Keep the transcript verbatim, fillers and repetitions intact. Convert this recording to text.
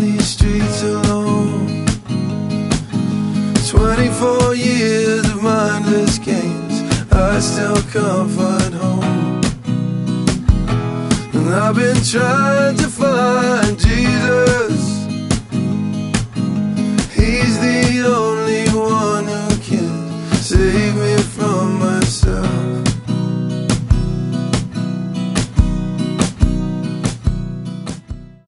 these streets alone. Twenty-four years of mindless games, I still can't find home. And I've been trying to find Jesus. He's the only one who can save me from